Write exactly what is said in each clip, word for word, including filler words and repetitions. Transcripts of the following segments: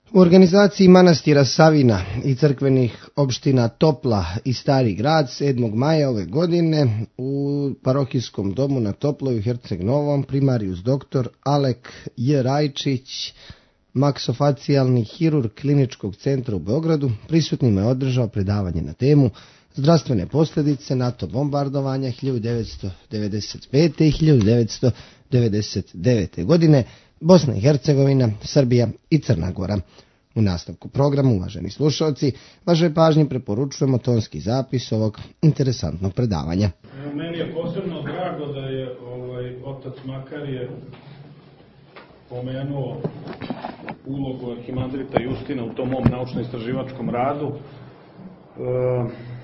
U organizaciji manastira Savina i crkvenih opština Topla i Stari grad sedmog maja ove godine u parohijskom domu na Toploj u Herceg Novom primarijus doktor Alek J. Rajčić, maksofacijalni hirurg kliničkog centra u Beogradu, prisutnima je održao predavanje na temu zdravstvene posljedice NATO bombardovanja hiljadu devetsto devedeset pete. i hiljadu devetsto devedeset devete. godine Bosna i Hercegovina, Srbija i Crna Gora. U nastavku programa, uvaženi slušalci, vašoj pažnji preporučujemo tonski zapis ovog interesantnog predavanja. Meni je posebno drago da je ovaj, otac Makarije pomenuo ulogu arhimandrita Justina u tom mom naučno-istraživačkom radu. E,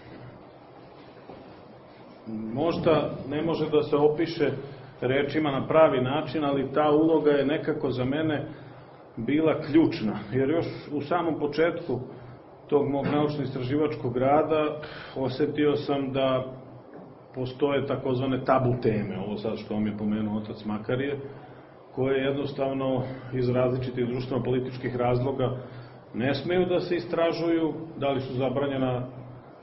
možda ne može da se opiše rečima na pravi način, ali ta uloga je nekako za mene bila ključna, jer još u samom početku tog mog naučno-istraživačkog rada osetio sam da postoje takozvane tabu teme, ovo sad što vam je pomenuo otac Makarije, koje jednostavno iz različitih društveno-političkih razloga ne smeju da se istražuju, da li su zabranjena e,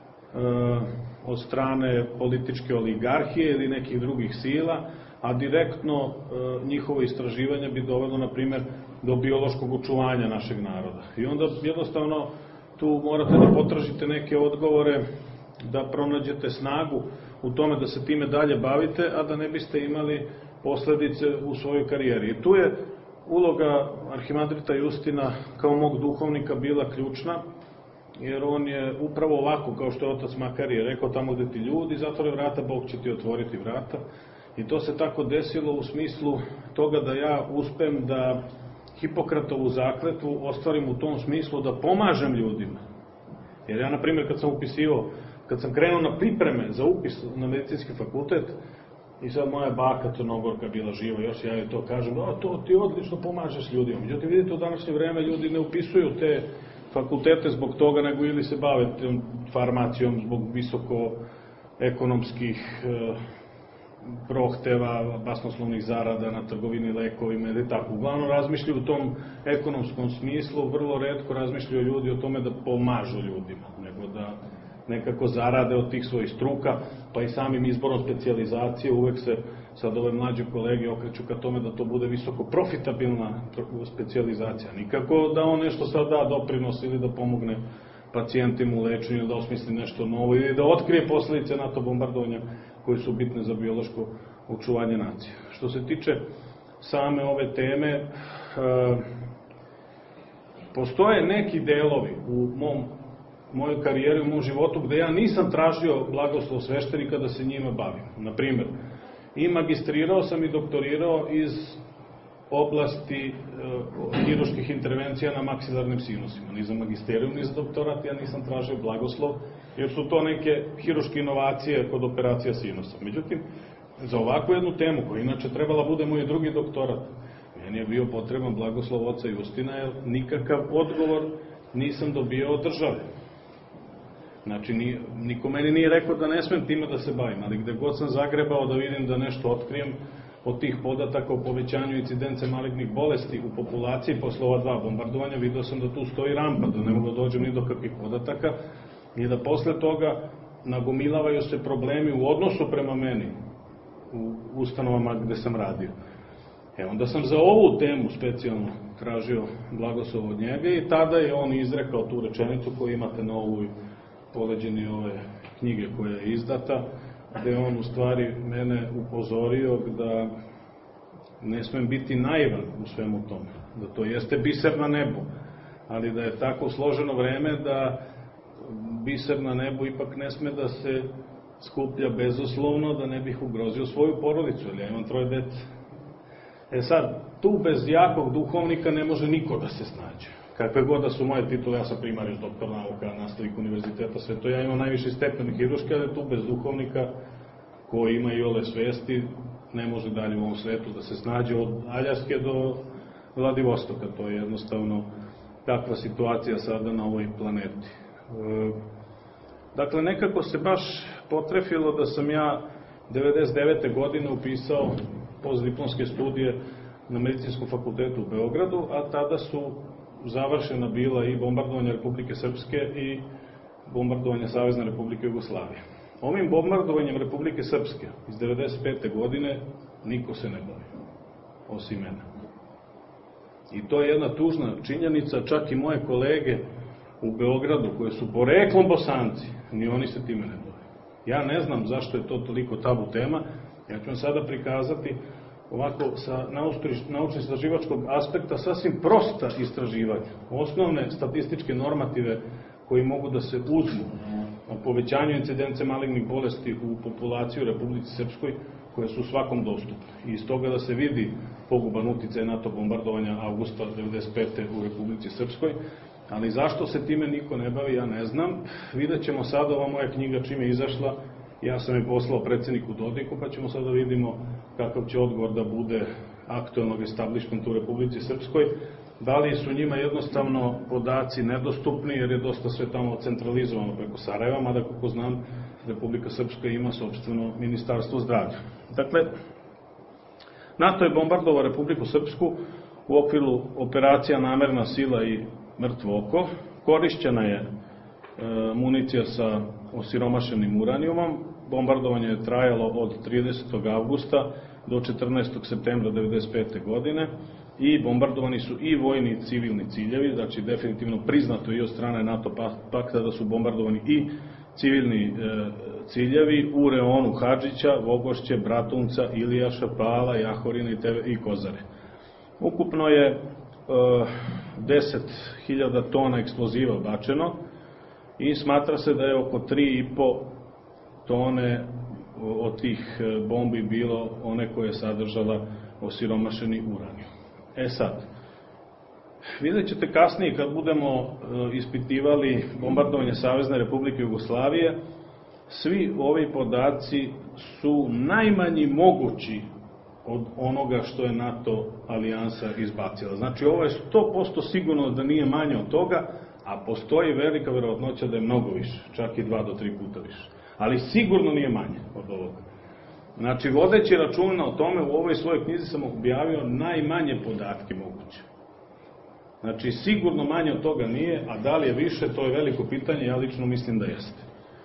od strane političke oligarhije ili nekih drugih sila, a direktno e, njihovo istraživanje bi dovelo, na primjer, do biološkog očuvanja našeg naroda. I onda jednostavno tu morate da potražite neke odgovore, da pronađete snagu u tome da se time dalje bavite, a da ne biste imali posledice u svojoj karijeri. I tu je uloga arhimandrita Justina kao mog duhovnika bila ključna, jer on je upravo ovako, kao što je otac Makarije rekao, tamo gde ti ljudi zatvore vrata, Bog će ti otvoriti vrata. I to se tako desilo u smislu toga da ja uspem da Hipokratovu zakletvu ostvarim u tom smislu da pomažem ljudima. Jer ja, na primjer, kad sam upisivao, kad sam krenuo na pripreme za upis na medicinski fakultet, i sad moja baka Crnogorka bila živa, još ja joj to kažem, a to ti odlično pomažeš ljudima. Međutim, vidite, u današnje vreme ljudi ne upisuju te fakultete zbog toga, nego ili se bave farmacijom zbog visoko ekonomskih e, prohteva, basnoslovnih zarada na trgovini lekovima ili tako. Uglavnom razmišljaju u tom ekonomskom smislu, vrlo retko razmišljaju ljudi o tome da pomažu ljudima, nego da nekako zarade od tih svojih struka, pa i samim izborom specijalizacije uvek se sad ove mlađe kolege okreću ka tome da to bude visoko profitabilna specijalizacija. Nikako da on nešto sad da doprinos ili da pomogne pacijentima u lečenju, da osmisli nešto novo ili da otkrije posledice NATO bombardovanja koje su bitne za biološko očuvanje nacije. Što se tiče same ove teme, e, postoje neki delovi u mom mojoj karijeri, u mom životu, gde ja nisam tražio blagoslov sveštenika da se njima bavim. Naprimjer, i magistrirao sam i doktorirao iz oblasti e, hiruških intervencija na maksilarnim sinusima. Ni za magisteriju, ni za doktorat ja nisam tražio blagoslov, jer su to neke hiruške inovacije kod operacija sinusa. Međutim, za ovakvu jednu temu, koja inače trebala bude moj drugi doktorat, meni je bio potreban blagoslov oca Justina, jer nikakav odgovor nisam dobio od države. Znači, ni, niko meni nije rekao da ne smem time da se bavim, ali gde god sam zagrebao da vidim da nešto otkrijem od tih podataka o povećanju incidence malignih bolesti u populaciji posle ova dva bombardovanja, vidio sam da tu stoji rampa, da ne mogu da dođem ni do kakvih podataka i da posle toga nagomilavaju se problemi u odnosu prema meni u ustanovama gde sam radio. E onda sam za ovu temu specijalno tražio blagoslov od njega i tada je on izrekao tu rečenicu koju imate na ovoj poleđeni ove knjige koja je izdata, gde on u stvari mene upozorio da ne smem biti naivan u svemu tome, da to jeste biser na nebu, ali da je tako složeno vreme da biser na nebu ipak ne sme da se skuplja bezuslovno, da ne bih ugrozio svoju porodicu, jer ja imam troje dece. E sad, tu bez jakog duhovnika ne može niko da se snađe. Kakve god da su moje titule, ja sam primarijus, doktor nauka, nastavnik univerziteta, sve to, ja imam najviši stepen hiruške, ali tu bez duhovnika, koji ima i ole svesti, ne može dalje u ovom svetu da se snađe od Aljaske do Vladivostoka. To je jednostavno takva situacija sada na ovoj planeti. E, dakle, nekako se baš potrefilo da sam ja devedeset devete godine upisao postdiplomske studije na Medicinskom fakultetu u Beogradu, a tada su završena bila i bombardovanje Republike Srpske i bombardovanje Savezne Republike Jugoslavije. Ovim bombardovanjem Republike Srpske iz devedeset pete godine niko se ne bavi, osim mene. I to je jedna tužna činjenica, čak i moje kolege u Beogradu, koje su poreklom Bosanci, ni oni se time ne bave. Ja ne znam zašto je to toliko tabu tema, ja ću vam sada prikazati ovako sa naučno-istraživačkog aspekta sasvim prosta istraživanja, osnovne statističke normative koji mogu da se uzmu o povećanju incidence malignih bolesti u populaciji u Republici Srpskoj, koje su svakom dostupne. I iz toga da se vidi poguban uticaj NATO bombardovanja avgusta devedeset pete u Republici Srpskoj, ali zašto se time niko ne bavi, ja ne znam. Vidjet ćemo sada, ova moja knjiga čim je izašla, ja sam je poslao predsjedniku Dodiku, pa ćemo sada vidimo kakav će odgovor da bude aktualnog establishmenta u Republici Srpskoj. Da li su njima jednostavno podaci nedostupni, jer je dosta sve tamo centralizovano preko Sarajeva, mada kako znam, Republika Srpska ima sopstveno ministarstvo zdravlja. Dakle, NATO je bombardovao Republiku Srpsku u okviru operacija Namerna sila i Mrtvo oko. Korišćena je e, municija sa osiromašenim uranijumom. Bombardovanje je trajalo od tridesetog avgusta do četrnaestog septembra devedeset pete godine i bombardovani su i vojni i civilni ciljevi, znači definitivno priznato i od strane NATO pakta da su bombardovani i civilni e, ciljevi u reonu Hadžića, Vogošće, Bratunca, Ilijaša, Pala, Jahorina i, Teve, i Kozare. Ukupno je e, deset hiljada tona eksploziva bačeno i smatra se da je oko tri i po tone od tih bombi bilo one koje je sadržala osiromašeni uranijum. E sad, vidjet ćete kasnije kad budemo ispitivali bombardovanje Savezne Republike Jugoslavije, svi ovi podaci su najmanji mogući od onoga što je NATO alijansa izbacila. Znači, ovo je sto posto sigurno da nije manje od toga, a postoji velika verovatnoća da je mnogo više, čak i dva do tri puta više. Ali sigurno nije manje od ovoga. Znači, vodeći računa o tome, u ovoj svojoj knjizi sam objavio najmanje podatke moguće. Znači, sigurno manje od toga nije, a da li je više, to je veliko pitanje, ja lično mislim da jeste.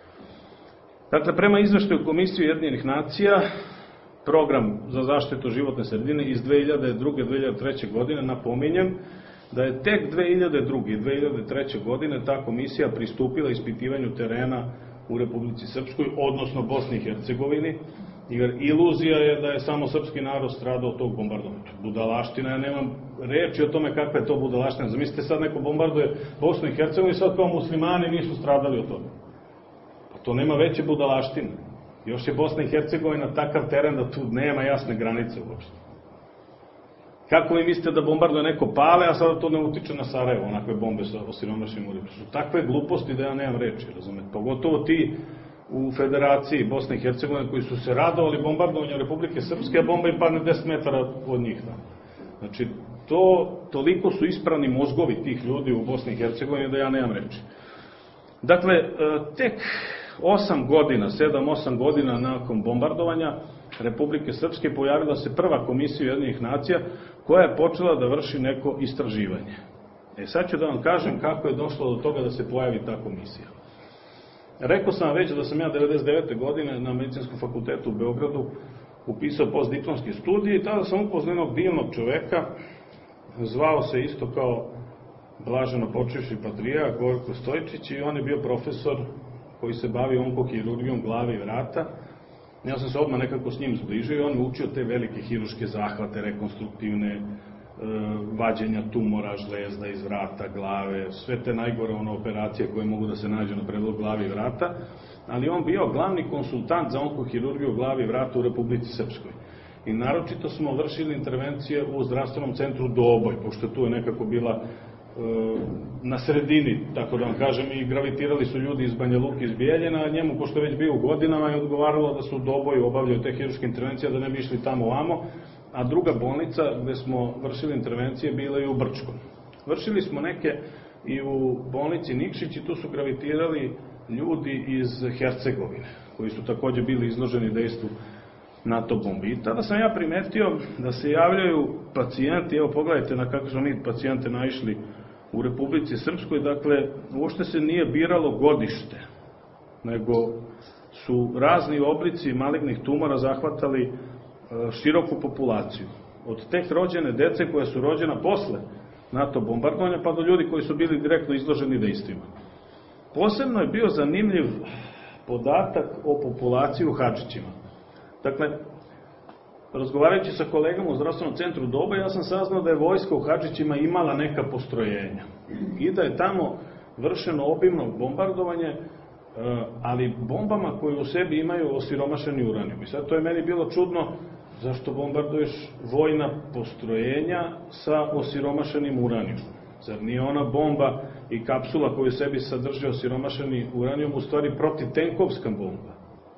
Dakle, prema izveštaju Komisije Ujedinjenih nacija, program za zaštitu životne sredine iz dve hiljade druge do dve hiljade treće. godine, napominjem da je tek dve hiljade druge. i dve hiljade treće. godine ta komisija pristupila ispitivanju terena u Republici Srpskoj, odnosno Bosni i Hercegovini, jer iluzija je da je samo srpski narod stradao od tog bombardovanja. Budalaština, ja nemam reči o tome kakva je to budalaština. Zamislite sad neko bombarduje Bosnu i Hercegovinu i sad kao muslimani nisu stradali od toga. Pa to nema veće budalaštine. Još je Bosna i Hercegovina takav teren da tu nema jasne granice uopšte. Kako vi mislite da bombarduje neko Pale, a sada to ne utiče na Sarajevo, onakve bombe sa osiromašenim uranijumom? Su takve gluposti da ja nemam reči, razumete? Pogotovo ti u Federaciji Bosne i Hercegovine koji su se radovali bombardovanju Republike Srpske, a bomba im padne deset metara od njih. Da. Znači, to, toliko su ispravni mozgovi tih ljudi u Bosni i Hercegovini da ja nemam reči. Dakle, tek osam godina, sedam osam godina nakon bombardovanja Republike Srpske pojavila se prva komisija Ujedinjenih nacija koja je počela da vrši neko istraživanje. E sad ću da vam kažem kako je došlo do toga da se pojavi ta komisija. Rekao sam već da sam ja devedeset devete. godine na Medicinskom fakultetu u Beogradu upisao postdiplomski studij i tada sam upoznao jednog divnog čoveka, zvao se isto kao blaženo počivši patrijarh Gojko Stojčić i on je bio profesor koji se bavi onkohirurgijom glave i vrata. Ja sam se odmah nekako s njim zbližio i on mi učio te velike hiruške zahvate, rekonstruktivne, e, vađenja tumora, žlezda iz vrata, glave, sve te najgore ono operacije koje mogu da se nađu na predlog glave i vrata, ali on bio glavni konsultant za onkohirurgiju glave i vrata u Republici Srpskoj. I naročito smo vršili intervencije u zdravstvenom centru Doboj, pošto tu je nekako bila na sredini, tako da vam kažem, i gravitirali su ljudi iz Banja Luke, iz Bijeljina, a njemu, pošto je već bio u godinama, je odgovaralo da su u Doboju obavljaju te hiruške intervencije, da ne bi išli tamo ovamo, a druga bolnica gde smo vršili intervencije bila je u Brčkom. Vršili smo neke i u bolnici Nikšić i tu su gravitirali ljudi iz Hercegovine, koji su takođe bili izloženi dejstvu NATO bombi. I tada sam ja primetio da se javljaju pacijenti, evo pogledajte na kako smo mi pacijente naišli u Republici Srpskoj, dakle, uopšte se nije biralo godište, nego su razni oblici malignih tumora zahvatali široku populaciju. Od tek rođene dece koja su rođena posle NATO bombardovanja, pa do ljudi koji su bili direktno izloženi dejstvima. Posebno je bio zanimljiv podatak o populaciji u Hadžićima. Dakle, razgovarajući sa kolegama u zdravstvenom centru Doba, ja sam saznao da je vojska u Hadžićima imala neka postrojenja i da je tamo vršeno obimno bombardovanje, ali bombama koje u sebi imaju osiromašeni uranijum. I sad to je meni bilo čudno, zašto bombarduješ vojna postrojenja sa osiromašenim uranijumom? Zar nije ona bomba i kapsula koju u sebi sadrži osiromašeni uranijum u stvari protivtenkovska bomba?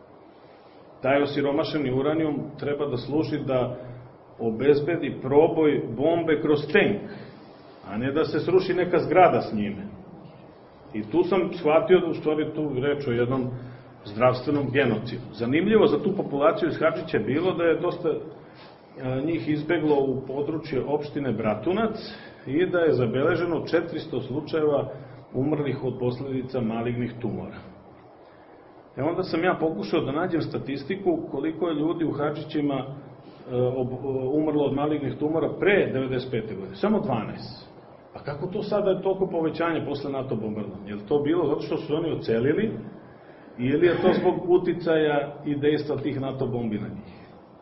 Taj osiromašeni uranijum treba da služi da obezbedi proboj bombe kroz tenk, a ne da se sruši neka zgrada s njime. I tu sam shvatio da u stvari tu reč o jednom zdravstvenom genocidu. Zanimljivo za tu populaciju iz Hadžića je bilo da je dosta njih izbeglo u područje opštine Bratunac i da je zabeleženo četiristo slučajeva umrlih od posledica malignih tumora. E onda sam ja pokušao da nađem statistiku koliko je ljudi u Hadžićima umrlo od malignih tumora pre devedeset pete godine. Samo dvanaest. A kako to sada je toliko povećanje posle NATO bombardovanja? Je li to bilo zato što su oni ocelili ili je to zbog uticaja i dejstva tih NATO bombi na njih?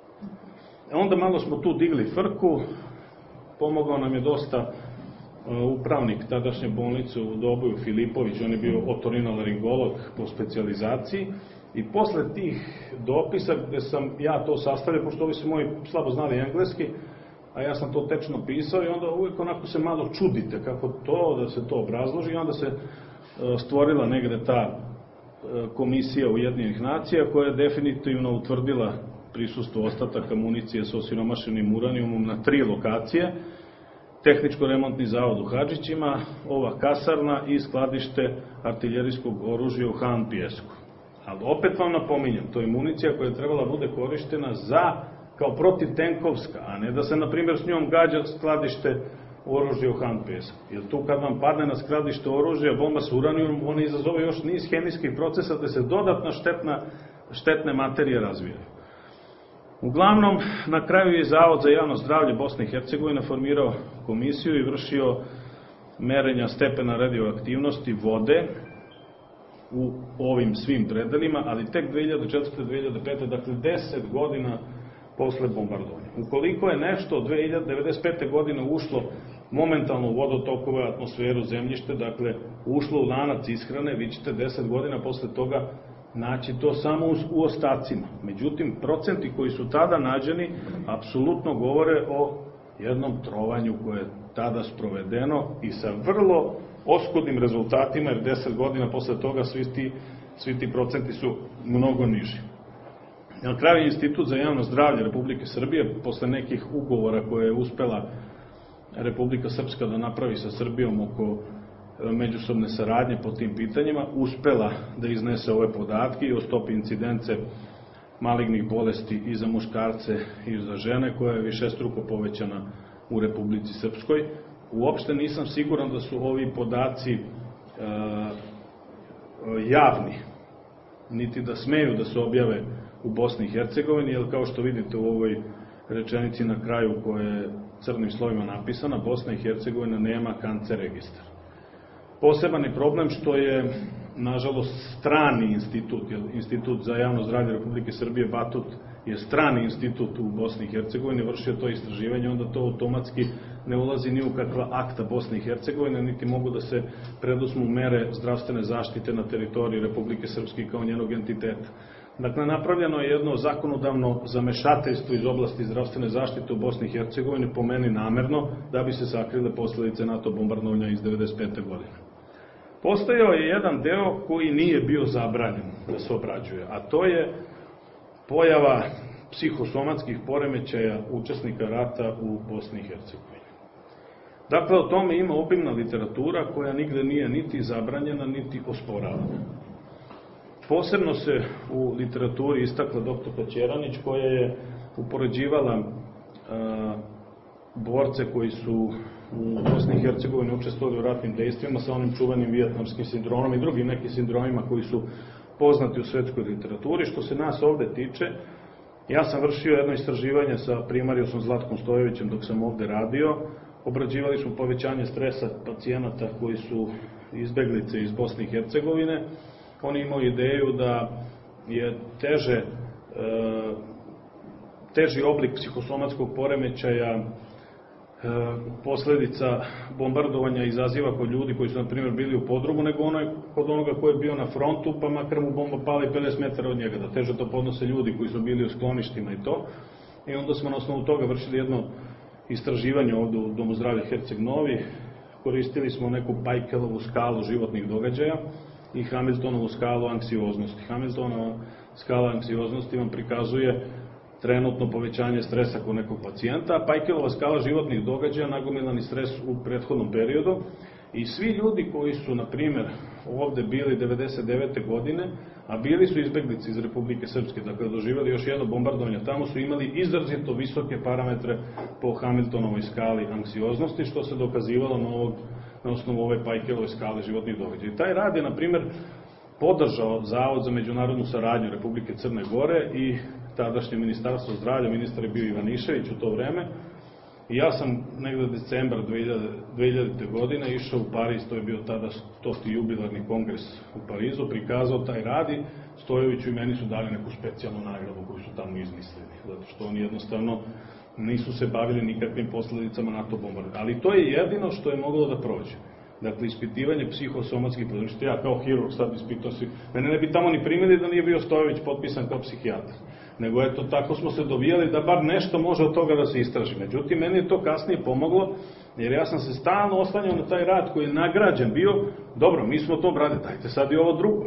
E onda malo smo tu digli frku, pomogao nam je dosta upravnik tadašnje bolnice u Doboju, Filipović, on je bio otorinolaringolog po specijalizaciji, i posle tih dopisa gde sam ja to sastavio, pošto ovi su moji slabo znali engleski, a ja sam to tečno pisao, i onda uvijek onako se malo čudite kako to, da se to obrazloži, i onda se stvorila negde ta komisija Ujedinjenih nacija koja je definitivno utvrdila prisustvo ostataka municije sa osiromašenim uranijumom na tri lokacije: Tehničko-remontni zavod u Hadžićima, ova kasarna i skladište artiljerijskog oružja u Han Pijesku. Ali opet vam napominjem, to je municija koja je trebala bude korištena za, kao protivtenkovska, a ne da se, na primjer, s njom gađa skladište oružja u Han Pijesku. Jer tu kad vam padne na skladište oružja bomba s uranijumom, ona izazove još niz hemijskih procesa da se dodatna štetna, štetne materije razvijaju. Uglavnom, na kraju je Zavod za javno zdravlje Bosne i Hercegovine formirao komisiju i vršio merenja stepena radioaktivnosti vode u ovim svim predelima, ali tek dve hiljade četvrte. do dve hiljade pete. dakle deset godina posle bombardovanja. Ukoliko je nešto od dve hiljade devedeset pete. godine ušlo momentalno u vodotokove, atmosferu, zemljište, dakle ušlo u lanac ishrane, vi ćete deset godina posle toga naći to samo u ostacima. Međutim, procenti koji su tada nađeni apsolutno govore o jednom trovanju koje je tada sprovedeno i sa vrlo oskudnim rezultatima, jer deset godina posle toga svi ti, svi ti procenti su mnogo niži. Na kraju Institut za javno zdravlje Republike Srbije, posle nekih ugovora koje je uspela Republika Srpska da napravi sa Srbijom oko međusobne saradnje po tim pitanjima, uspela da iznese ove podatke i o stopi incidence malignih bolesti i za muškarce i za žene, koja je višestruko povećana u Republici Srpskoj. Uopšte nisam siguran da su ovi podaci e, javni, niti da smeju da se objave u Bosni i Hercegovini, jer kao što vidite u ovoj rečenici na kraju koja je crnim slovima napisana, Bosna i Hercegovina nema kancer registar. Poseban je problem što je, nažalost, strani institut, jer Institut za javno zdravlje Republike Srbije, Batut, je strani institut u Bosni i Hercegovini, vršio to istraživanje, onda to automatski ne ulazi ni u kakva akta Bosne i Hercegovine, niti mogu da se preduzmu mere zdravstvene zaštite na teritoriji Republike Srpske kao njenog entiteta. Dakle, napravljeno je jedno zakonodavno zamešateljstvo iz oblasti zdravstvene zaštite u Bosni i Hercegovini, po meni namerno, da bi se sakrile posledice NATO bombardovanja iz devedeset pete. godine. Postojao je jedan deo koji nije bio zabranjen da se obrađuje, a to je pojava psihosomatskih poremećaja učesnika rata u Bosni i Hercegovini. Dakle, o tome ima obimna literatura koja nigde nije niti zabranjena, niti osporavana. Posebno se u literaturi istakla doktorka Ćeranić, koja je upoređivala a, borce koji su u Bosni i Hercegovini učestvovali u ratnim dejstvima sa onim čuvenim vijetnamskim sindromom i drugim nekim sindromima koji su poznati u svetskoj literaturi. Što se nas ovde tiče, ja sam vršio jedno istraživanje sa primarijusom Zlatkom Stojevićem dok sam ovde radio. Obrađivali smo povećanje stresa pacijenata koji su izbeglice iz Bosne i Hercegovine. Oni imaju ideju da je teže, e, teži oblik psihosomatskog poremećaja posledica bombardovanja izaziva kod ljudi koji su, na primjer, bili u podrumu, nego onaj kod onoga ko je bio na frontu, pa makar mu bomba pali pedeset metara od njega, da teže to podnose ljudi koji su bili u skloništima i to. I onda smo na osnovu toga vršili jedno istraživanje ovde u Domu zdravlja Herceg Novi. Koristili smo neku Pajkelovu skalu životnih događaja i Hamiltonovu skalu anksioznosti. Hamiltonova skala anksioznosti vam prikazuje trenutno povećanje stresa kod nekog pacijenta, a Pajkelova skala životnih događaja nagomilani stres u prethodnom periodu i svi ljudi koji su, na primjer, ovde bili devedeset devete godine, a bili su izbeglici iz Republike Srpske, dakle doživjeli još jedno bombardovanje, tamo su imali izrazito visoke parametre po Hamiltonovoj skali anksioznosti, što se dokazivalo na, ovog, na osnovu ove Pajkelove skale životnih događaja. I taj rad je, na primjer, podržao Zavod za međunarodnu saradnju Republike Crne Gore i tadašnje ministarstvo zdravlja, ministar je bio Ivanišević u to vreme. I ja sam negde decembra dve hiljadite. godine išao u Pariz, to je bio tada stoti jubilarni kongres u Parizu, prikazao taj rad i Stojeviću i meni su dali neku specijalnu nagradu koju su tamo izmislili, zato što oni jednostavno nisu se bavili nikakvim posledicama NATO bombardovanja. Ali to je jedino što je moglo da prođe. Dakle, ispitivanje psihosomatskih područja. Ja kao hirurg sad ispitao si, mene ne bi tamo ni primili da nije bio Stojević potpisan kao psihijatar. Nego eto, tako smo se dovijali da bar nešto može od toga da se istraži. Međutim, meni je to kasnije pomoglo, jer ja sam se stalno oslanjao na taj rad koji je nagrađen bio. Dobro, mi smo to brade, dajte sad i ovo drugo.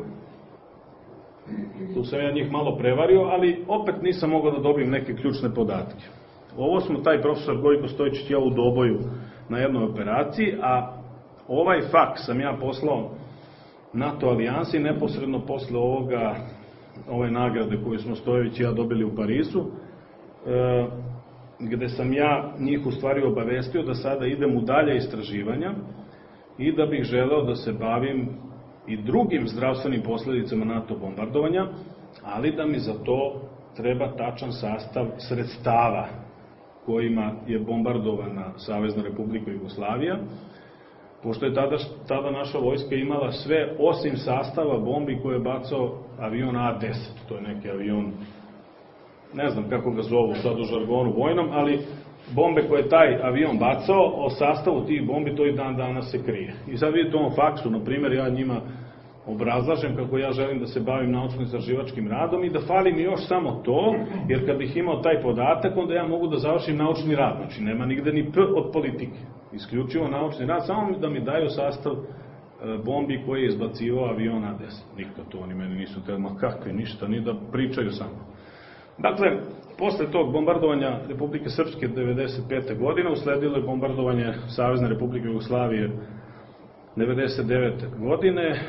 Tu sam ja njih malo prevario, ali opet nisam mogao da dobijem neke ključne podatke. Ovo smo, taj profesor Gojko Stojičić i ja u Doboju na jednoj operaciji, a ovaj faks sam ja poslao NATO alijansi neposredno posle ovoga, ove nagrade koju smo Stojević i ja dobili u Parizu, e, gde sam ja njih u stvari obavestio da sada idem u dalje istraživanja i da bih želeo da se bavim i drugim zdravstvenim posledicama NATO bombardovanja, ali da mi za to treba tačan sastav sredstava kojima je bombardovana Savezna Republika Jugoslavija, pošto je tada, tada naša vojska imala sve osim sastava bombi koje je bacao avion A deset, to je neki avion, ne znam kako ga zovu sad u žargonu vojnom, ali bombe koje je taj avion bacao, o sastavu tih bombi to i dan danas se krije. I sad vidite u ovom faksu, na primjer, ja njima obrazlažem kako ja želim da se bavim naučno-istraživačkim radom i da fali mi još samo to, jer kad bih imao taj podatak, onda ja mogu da završim naučni rad. Znači, nema nigde ni P od politike. Isključivo naučni rad, samo da mi daju sastav bombi koje je izbacivao avion A deset. Nikad to oni meni nisu teli, ma kakve, ništa, ni da pričaju samo. Dakle, posle tog bombardovanja Republike Srpske devedeset pete. godine usledilo je bombardovanje Savezne Republike Jugoslavije devedeset devete. godine.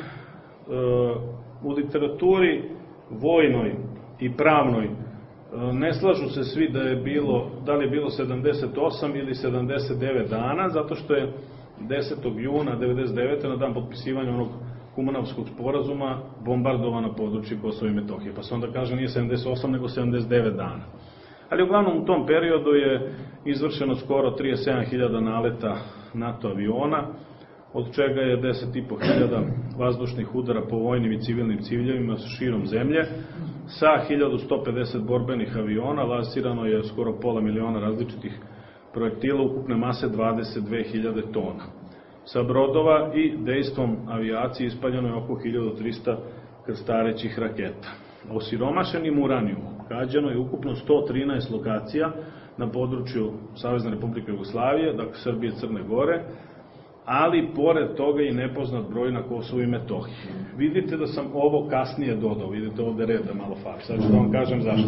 U literaturi vojnoj i pravnoj ne slažu se svi da je bilo, da li je bilo sedamdeset osam ili sedamdeset devet dana, zato što je desetog juna devedeset devete. na dan potpisivanja onog Kumanavskog sporazuma bombardovano područje Kosova i Metohije. Pa se onda kaže nije sedamdeset osam nego sedamdeset devet dana. Ali uglavnom u tom periodu je izvršeno skoro trideset sedam hiljada naleta NATO aviona, od čega je deset i po hiljada vazdušnih udara po vojnim i civilnim ciljevima širom zemlje, sa hiljadu sto pedeset borbenih aviona, lansirano je skoro pola miliona različitih projektila ukupne mase dvadeset dve hiljade tona. Sa brodova i dejstvom avijacije ispaljeno je oko hiljadu trista krstarećih raketa. Osiromašenim uranijumom gađano je ukupno sto trinaest lokacija na području Savezne Republike Jugoslavije, dakle Srbije i Crne Gore, ali pored toga i nepoznat broj na Kosovu i Metohiji. Vidite da sam ovo kasnije dodao, vidite ovde red da malo fali. Sad ću da vam kažem zašto.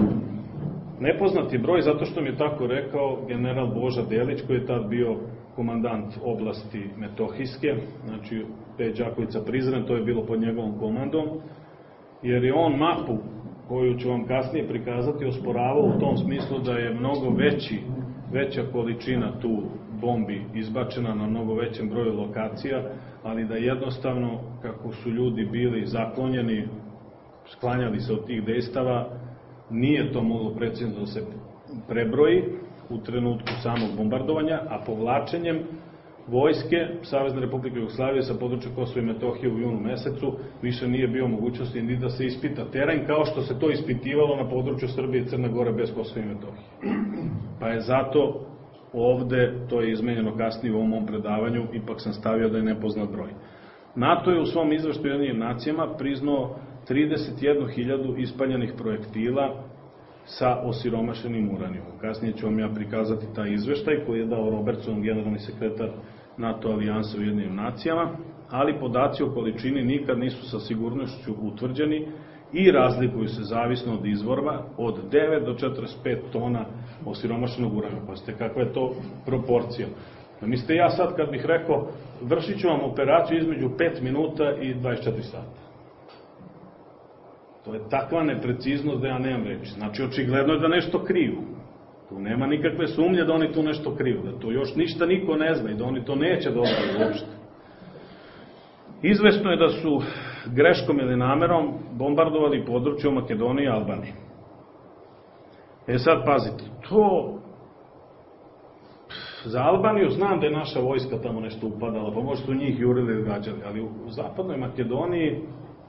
Nepoznat je broj zato što mi je tako rekao general Boža Delić, koji je tad bio komandant oblasti Metohijske, znači P. Đakovica Prizren, to je bilo pod njegovom komandom, jer je on mapu, koju ću vam kasnije prikazati, osporavao u tom smislu da je mnogo veći veća količina tu bombi izbačena na mnogo većem broju lokacija, ali da jednostavno, kako su ljudi bili zaklonjeni, sklanjali se od tih dejstava, nije to moglo precizno da se prebroji u trenutku samog bombardovanja, a povlačenjem vojske Savezne Republike Jugoslavije sa područja Kosova i Metohije u junu mesecu više nije bio mogućnosti ni da se ispita teren, kao što se to ispitivalo na području Srbije i Crne Gore bez Kosova i Metohije. Pa je zato ovde, to je izmenjeno kasnije u ovom mom predavanju, ipak sam stavio da je nepoznat broj. NATO je u svom izveštaju Ujedinjenim nacijama priznao trideset jednu hiljadu ispaljenih projektila sa osiromašenim uranijumom. Kasnije ću vam ja prikazati taj izveštaj koji je dao Robertson, generalni sekretar NATO alijanse u Ujedinjenim nacijama, ali podaci o količini nikad nisu sa sigurnošću utvrđeni i razlikuju se zavisno od izvora od devet do četrdeset pet tona osiromašenog uranijuma. Pa ste kakva je to proporcija. Mislite, ja sad kad bih rekao vršit ću vam operaciju između pet minuta i dvadeset četiri sata. To je takva nepreciznost da ja nemam reći. Znači, očigledno je da nešto kriju. Tu nema nikakve sumnje da oni tu nešto kriju, da to još ništa niko ne zna i da oni to neće dobiti uopšte. Izvesno je da su greškom ili namerom bombardovali područje u Makedoniji i Albaniji. E sad, pazite, to... Za Albaniju znam da je naša vojska tamo nešto upadala, pa možda su njih jurili ili gađali, ali u zapadnoj Makedoniji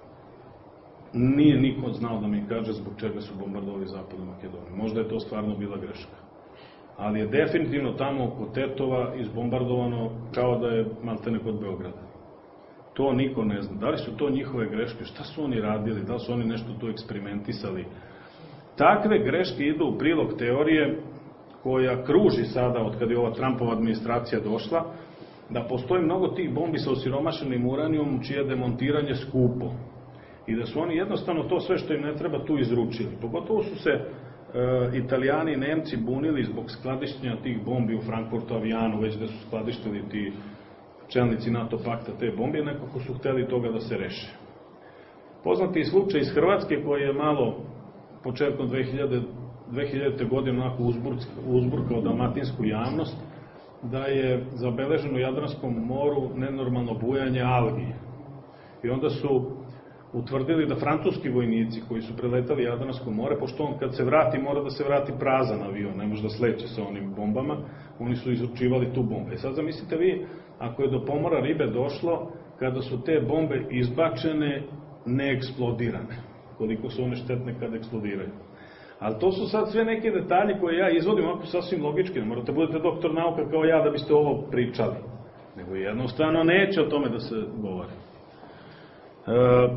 nije niko znao da mi kaže zbog čega su bombardovali zapadnu Makedoniju. Možda je to stvarno bila greška. Ali je definitivno tamo oko Tetova izbombardovano kao da je maltene kod Beograda. To niko ne zna. Da li su to njihove greške? Šta su oni radili? Da li su oni nešto tu eksperimentisali? Takve greške idu u prilog teorije koja kruži sada od kada je ova Trumpova administracija došla, da postoji mnogo tih bombi sa osiromašenim uranijumom čije demontiranje skupo. I da su oni jednostavno to sve što im ne treba tu izručili. Pogotovo su se e, Italijani i Nemci bunili zbog skladištenja tih bombi u Frankfurtu avijanu, već da su skladištili ti čelnici NATO pakta te bombe, nekako su hteli toga da se reše. Poznati slučaj iz Hrvatske koji je malo početkom dve hiljadite. godine onako uzburkao dalmatinsku javnost, da je zabeleženo u Jadranskom moru nenormalno bujanje algi. I onda su utvrdili da francuski vojnici koji su preletali Jadransko more, pošto on kad se vrati mora da se vrati prazan avion, ne može da sleće sa onim bombama, oni su izručivali tu bombe. I sad zamislite vi, ako je do pomora ribe došlo, kada su te bombe izbačene, neeksplodirane, koliko su one štetne kada eksplodiraju. Ali to su sad sve neke detalje koje ja izvodim ovako sasvim logički, ne morate budete doktor nauka kao ja da biste ovo pričali, nego jednostavno neće o tome da se govori. E,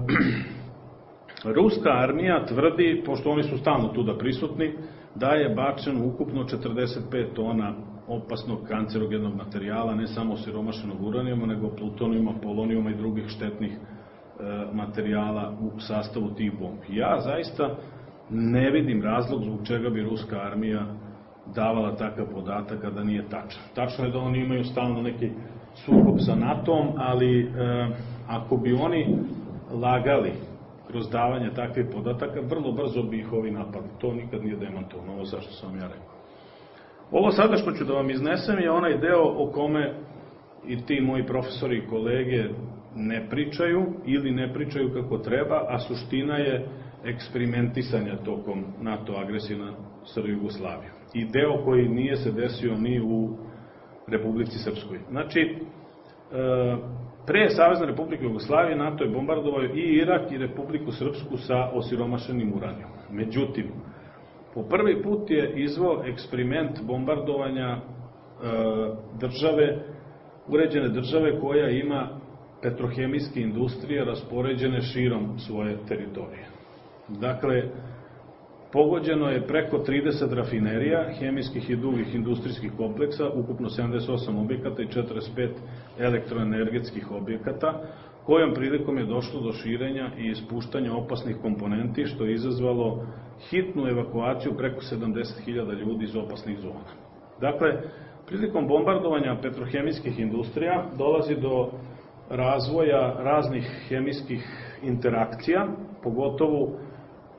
Ruska armija tvrdi, pošto oni su stalno tuda prisutni, da je bačeno ukupno četrdeset pet tona opasnog kancerogenog materijala, ne samo osiromašenog uranijuma, nego plutonijuma, polonijuma i drugih štetnih e, materijala u sastavu tih bombi. Ja zaista ne vidim razlog zbog čega bi ruska armija davala takav podatak kada nije tačan. Tačno je da oni imaju stalno neki sukob sa NATO-om, ali e, ako bi oni lagali kroz davanje takvih podataka, vrlo brzo bi ih ovi napali. To nikad nije demantovano, ovo zašto sam ja rekao. Ovo sada što ću da vam iznesem je onaj deo o kome i ti moji profesori i kolege ne pričaju ili ne pričaju kako treba, a suština je eksperimentisanja tokom NATO agresije na Srbiju i Jugoslaviju. I deo koji nije se desio ni u Republici Srpskoj. Znači, pre Savezne Republike Jugoslavije NATO je bombardovao i Irak i Republiku Srpsku sa osiromašenim uranijom. Međutim, po prvi put je izveo eksperiment bombardovanja države, uređene države koja ima petrohemijske industrije raspoređene širom svoje teritorije. Dakle, pogođeno je preko trideset rafinerija, hemijskih i drugih industrijskih kompleksa, ukupno sedamdeset osam objekata i četrdeset pet elektroenergetskih objekata, kojom prilikom je došlo do širenja i ispuštanja opasnih komponenti, što je izazvalo hitnu evakuaciju preko sedamdeset hiljada ljudi iz opasnih zona. Dakle, prilikom bombardovanja petrohemijskih industrija dolazi do razvoja raznih hemijskih interakcija, pogotovo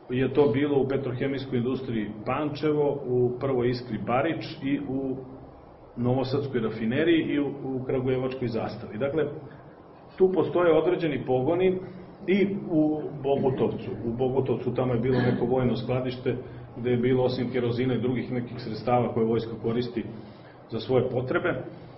je to bilo u petrohemijskoj industriji Pančevo, u prvoj Iskri Barič i u Novosadskoj rafineriji i u, u Kragujevačkoj Zastavi. Dakle, tu postoje određeni pogoni i u Bogutovcu. U Bogutovcu tamo je bilo neko vojno skladište gde je bilo osim kerozina i drugih nekih sredstava koje vojska koristi za svoje potrebe,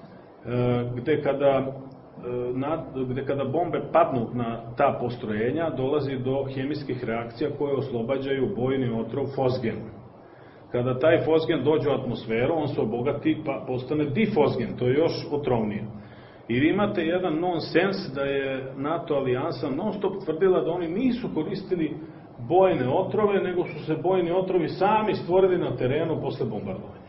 gde kada, gde kada bombe padnu na ta postrojenja dolazi do hemijskih reakcija koje oslobađaju bojni otrov fosgen. Kada taj fosgen dođe u atmosferu, on se obogati pa postane difosgen, to je još otrovnije. I vi imate jedan nonsens da je NATO alijansa non stop tvrdila da oni nisu koristili bojne otrove, nego su se bojni otrovi sami stvorili na terenu posle bombardovanja.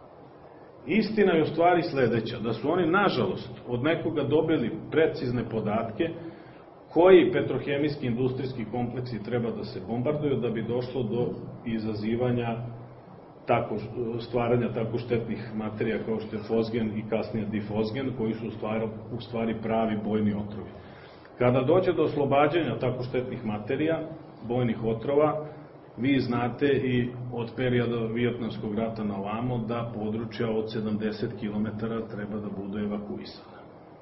Istina je u stvari sledeća, da su oni nažalost od nekoga dobili precizne podatke koji petrohemijski industrijski kompleksi treba da se bombarduju da bi došlo do izazivanja tako, stvaranja tako štetnih materija kao što je fosgen i kasnije difosgen, koji su u stvari, u stvari pravi bojni otrovi. Kada dođe do oslobađanja tako štetnih materija, bojnih otrova, vi znate i od perioda Vijetnamskog rata na ovamo da područja od sedamdeset kilometara treba da budu evakuisana.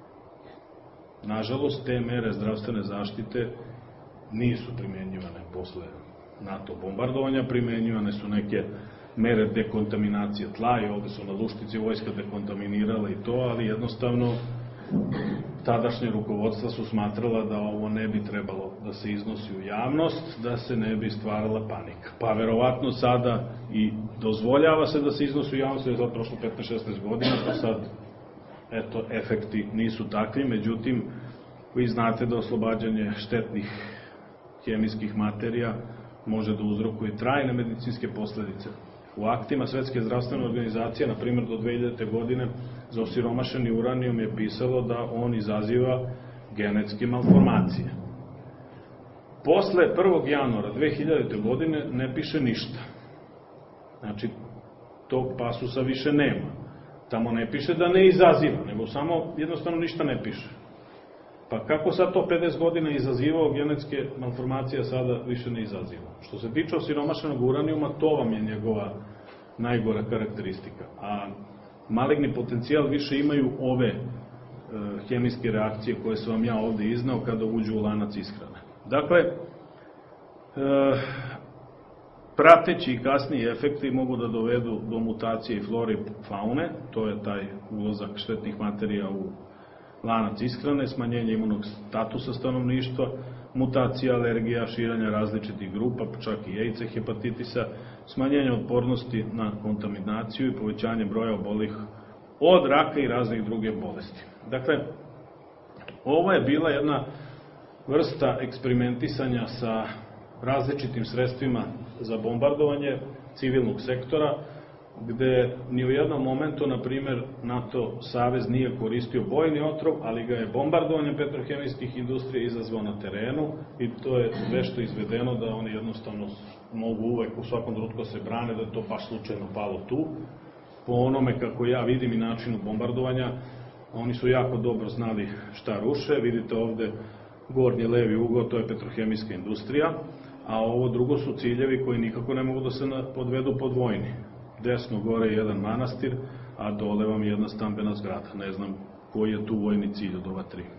Nažalost, te mere zdravstvene zaštite nisu primenjivane posle NATO bombardovanja, primenjivane su neke mere dekontaminacije tla i ovde su na Luštici vojska dekontaminirala i to, ali jednostavno tadašnje rukovodstva su smatrala da ovo ne bi trebalo da se iznosi u javnost, da se ne bi stvarala panika. Pa verovatno sada i dozvoljava se da se iznosi u javnost, je sad prošlo petnaest šesnaest godina, pa sad, eto, efekti nisu takvi, međutim, vi znate da oslobađanje štetnih hemijskih materija može da uzrokuje trajne medicinske posledice. U aktima Svetske zdravstvene organizacije, na primjer do dve hiljadite. godine, za osiromašeni uranijum je pisalo da on izaziva genetske malformacije. Posle prvog januara dve hiljadite. godine ne piše ništa. Znači, tog pasusa više nema. Tamo ne piše da ne izaziva, nego samo jednostavno ništa ne piše. Pa kako sad to pedeset godina izazivao genetske malformacije, sada više ne izaziva? Što se tiče osiromašenog uranijuma, to vam je njegova najgora karakteristika. A maligni potencijal više imaju ove e, hemijske reakcije koje sam vam ja ovde iznao kada uđu u lanac ishrane. Dakle, e, prateći i kasniji efekti mogu da dovedu do mutacije i flore i faune, to je taj ulazak štetnih materija u lanac ishrane, smanjenje imunog statusa stanovništva, mutacija, alergija, širanja različitih grupa, čak i AIDS, hepatitisa, smanjenje otpornosti na kontaminaciju i povećanje broja obolih od raka i raznih druge bolesti. Dakle, ovo je bila jedna vrsta eksperimentisanja sa različitim sredstvima za bombardovanje civilnog sektora, gde ni u jednom momentu, na primjer, NATO savez nije koristio bojni otrov, ali ga je bombardovanjem petrohemijskih industrija izazvao na terenu i to je vešto izvedeno da oni jednostavno mogu uvek u svakom trenutku se brane da je to baš slučajno palo tu. Po onome kako ja vidim i načinu bombardovanja, oni su jako dobro znali šta ruše. Vidite ovde gornji levi ugao, to je petrohemijska industrija, a ovo drugo su ciljevi koji nikako ne mogu da se podvedu pod vojni. Desno gore je jedan manastir, a dole vam je jedna stambena zgrada. Ne znam koji je tu vojni cilj od ova tri.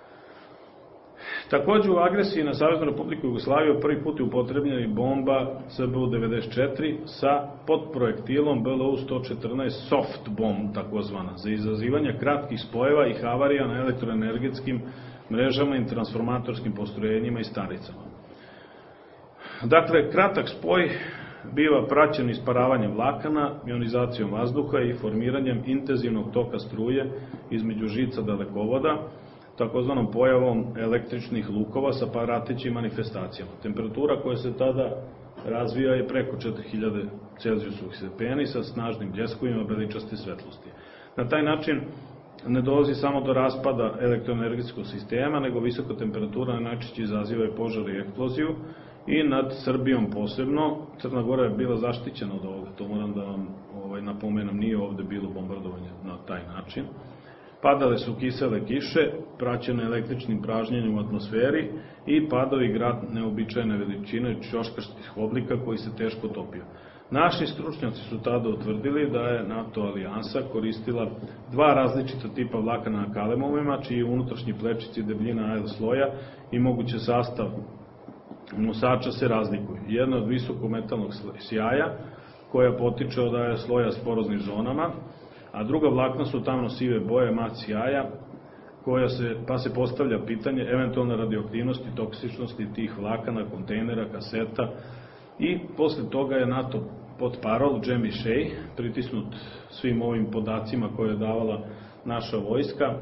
Takođe u agresiji na Saveznu Republiku Jugoslaviju prvi put je upotrebljena bomba S B U devedeset četiri sa podprojektilom B L U sto četrnaest soft bomb, takozvana, za izazivanje kratkih spojeva i havarija na elektroenergetskim mrežama i transformatorskim postrojenjima i stanicama. Dakle, kratak spoj biva praćen isparavanjem vlakana, ionizacijom vazduha i formiranjem intenzivnog toka struje između žica dalekovoda, takozvanom pojavom električnih lukova sa pratećim manifestacijama. Temperatura koja se tada razvija je preko četiri hiljade Celzijusovih stepeni sa snažnim bljeskovima beličaste svetlosti. Na taj način ne dolazi samo do raspada elektroenergetskog sistema, nego visoka temperatura najčešće izaziva i požar i eksploziju, i nad Srbijom posebno. Crna Gora je bila zaštićena od ovoga, to moram da vam ovaj, napomenem, nije ovde bilo bombardovanje na taj način. Padale su kisele kiše, praćene električnim pražnjenjem u atmosferi i padao i grad neobičajne veličine ćoškaštih oblika koji se teško topio. Naši stručnjaci su tada utvrdili da je NATO alijansa koristila dva različita tipa vlakana na kalemovima, čiji unutrašnji plečici, debljina A L sloja i moguće sastav nosača se razlikuju. Jedna od visokometalnog sjaja, koja potiče od A L sloja s poroznim zonama, a druga vlakna su tamno sive boje mat sjaja, koja se, pa se postavlja pitanje eventualne radioaktivnosti, toksičnosti tih vlakana, kontejnera, kaseta, i posle toga je NATO pod parol Jamie Shea, pritisnut svim ovim podacima koje je davala naša vojska, e,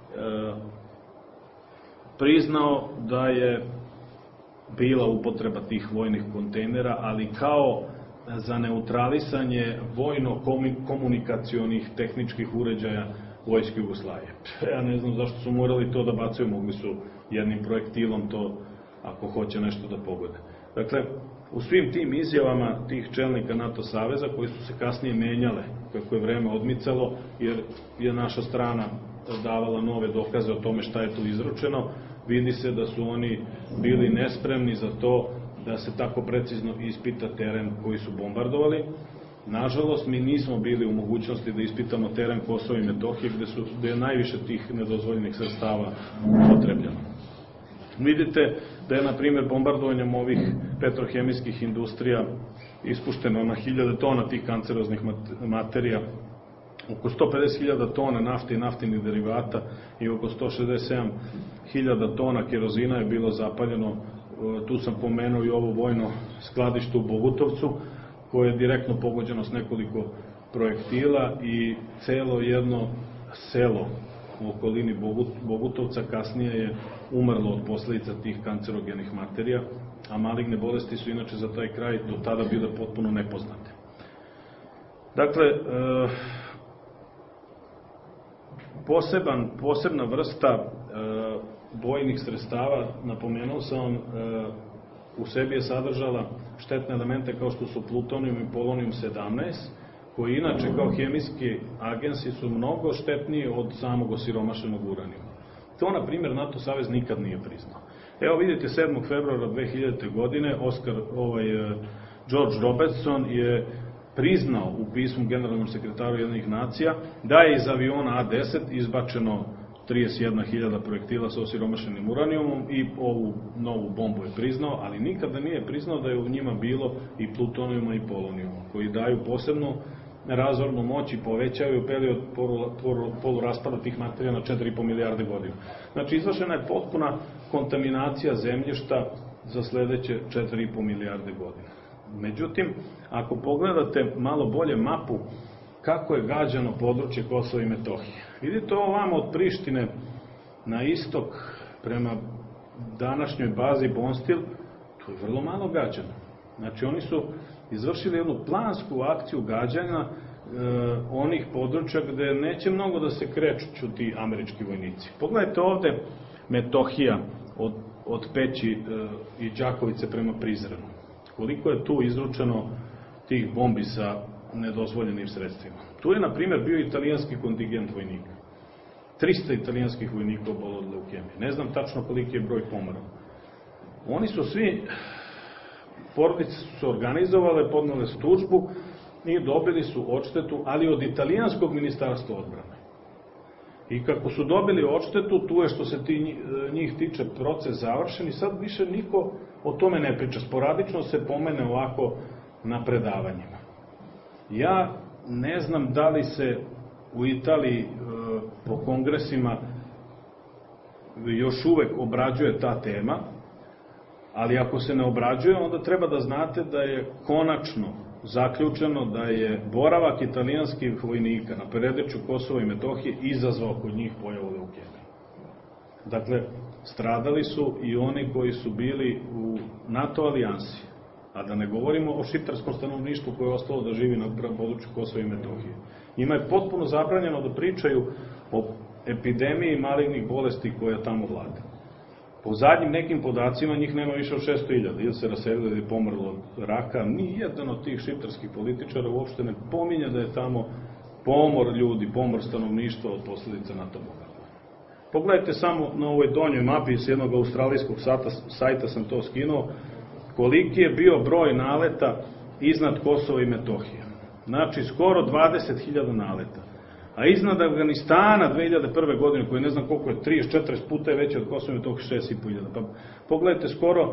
priznao da je bila upotreba tih vojnih kontejnera, ali kao za neutralisanje vojno-komunikacionih tehničkih uređaja vojske Jugoslavije. Ja ne znam zašto su morali to da bacaju, mogli su jednim projektilom to, ako hoće nešto da pogode. Dakle, u svim tim izjavama tih čelnika NATO saveza, koji su se kasnije menjale kako je vreme odmicalo, jer je naša strana davala nove dokaze o tome šta je tu izručeno, vidi se da su oni bili nespremni za to da se tako precizno ispita teren koji su bombardovali. Nažalost, mi nismo bili u mogućnosti da ispitamo teren Kosova i Metohije, gde, su, gde je najviše tih nedozvoljenih sredstava upotrebljeno. Vidite da je, na primjer, bombardovanjem ovih petrohemijskih industrija ispušteno na hiljade tona tih kanceroznih materija, oko sto pedeset hiljada tona nafte i naftinih derivata i oko sto šezdeset sedam hiljada tona kerozina je bilo zapaljeno. Tu sam pomenuo i ovo vojno skladište u Bogutovcu, koje je direktno pogođeno s nekoliko projektila, i celo jedno selo u okolini Bogutovca kasnije je umrlo od posledica tih kancerogenih materija, a maligne bolesti su inače za taj kraj do tada bile potpuno nepoznate. Dakle, poseban, posebna vrsta bojnih sredstava, napomenuo sam vam, u sebi je sadržala štetne elemente kao što su plutonijum i polonijum sedamnaest, koji inače kao hemijski agensi su mnogo štetniji od samog osiromašenog uranijuma. To, na primjer, NATO savez nikad nije priznao. Evo vidite, sedmog februara dve hiljadite. godine Oskar, ovaj, George Robertson je priznao u pismu generalnom sekretaru Ujedinjenih nacija da je iz aviona A deset izbačeno trideset jedna hiljada projektila sa osiromašenim uranijumom, i ovu novu bombu je priznao, ali nikada nije priznao da je u njima bilo i plutonijuma i polonijuma, koji daju posebnu razornu moć i povećaju period poluraspada tih materija na četiri i po milijarde godina. Znači, izvršena je potpuna kontaminacija zemljišta za sledeće četiri i po milijarde godina. Međutim, ako pogledate malo bolje mapu kako je gađano područje Kosova i Metohije, vidite ovo vamo od Prištine na istok prema današnjoj bazi Bonstil, to je vrlo malo gađano. Znači, oni su izvršili jednu plansku akciju gađanja e, onih područja gde neće mnogo da se kreću ti američki vojnici. Pogledajte ovde Metohija od, od Peći e, i Đakovice prema Prizrenu. Koliko je tu izručeno tih bombi sa nedozvoljenim sredstvima. Tu je, na primjer, bio italijanski kontingent vojnika. trista italijanskih vojnika obolelo od leukemije. Ne znam tačno koliki je broj pomrao. Oni su svi, porodice su se organizovale, podnele su tužbu i dobili su odštetu, ali od italijanskog ministarstva odbrane. I kako su dobili odštetu, tu je, što se ti, njih tiče, proces završen i sad više niko o tome ne priča. Sporadično se pomene ovako na predavanjima. Ja ne znam da li se u Italiji po kongresima još uvek obrađuje ta tema, ali ako se ne obrađuje, onda treba da znate da je konačno zaključeno da je boravak italijanskih vojnika na predečju Kosova i Metohije izazvao kod njih pojavu leukemije. Dakle, stradali su i oni koji su bili u NATO alijansi, a da ne govorimo o šiptarskom stanovništvu koje je ostalo da živi na području Kosova i Metohije. Njima je potpuno zabranjeno da pričaju o epidemiji malignih bolesti koja tamo vlada. Po zadnjim nekim podacima njih nema više od šesto hiljada, ili se raselilo ili pomrlo od raka. Nijedan od tih šiptarskih političara uopšte ne pominja da je tamo pomor ljudi, pomor stanovništva od posljedica NATO bombardovanja. Pogledajte samo na ovoj donjoj mapi, s jednog australijskog sajta, sajta sam to skinuo, koliki je bio broj naleta iznad Kosova i Metohije. Znači, skoro dvadeset hiljada naleta. A iznad Afganistana dve hiljade prve. godine, koji ne znam koliko je, trideset četrdeset puta je veći od Kosova i Metohije, šest i po hiljada. Pa pogledajte, skoro